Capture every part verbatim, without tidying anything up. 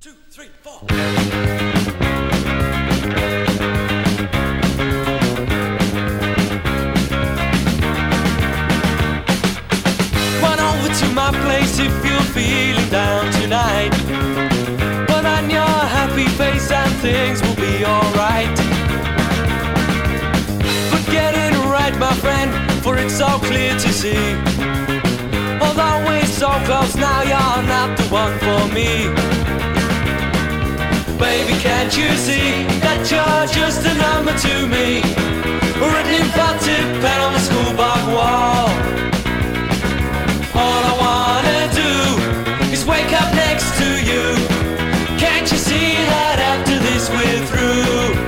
two, three, four. Run over to my place if you're feeling down tonight. Put on your happy face and things will be alright. Forget it right, my friend, for it's so clear to see. Although we're so close now, you're not the one for me. Baby, can't you see that you're just a number to me? Written in potted pen on the schoolboy wall. All I wanna do is wake up next to you. Can't you see that after this we're through?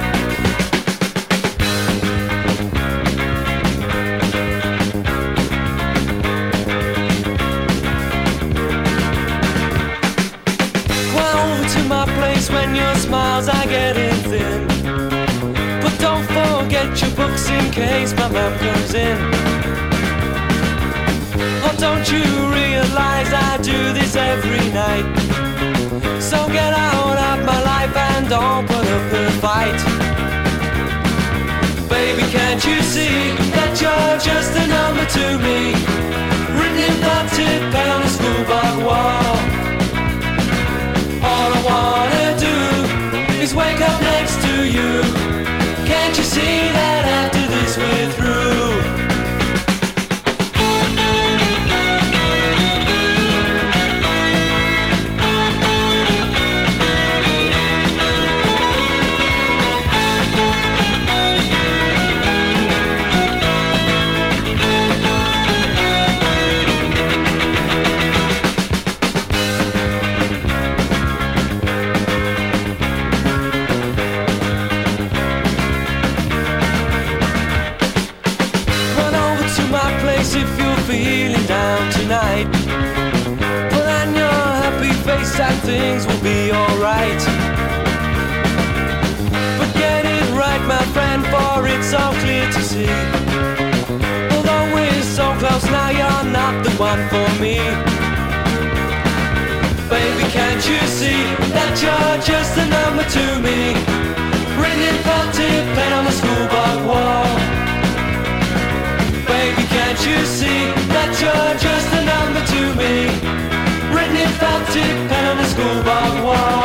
When your smiles are getting thin, but don't forget your books in case my mom comes in. Oh, don't you realize I do this every night? So get out of my life and don't put up a fight. Baby, can't you see that you're just a number to me? Written in potted pen on the schoolboy wall. All I wanna do is wake up next to you. Can't you see that after this we're through? If you're feeling down tonight, put on your happy face and things will be alright. But get it right, my friend, for it's so clear to see. Although we're so close now, you're not the one for me. Baby, can't you see that you're just a number to me? Written in potted pen on the schoolboy wall. Baby, can't you see that you're just a number to me? Written in potted pen on the schoolboy wall.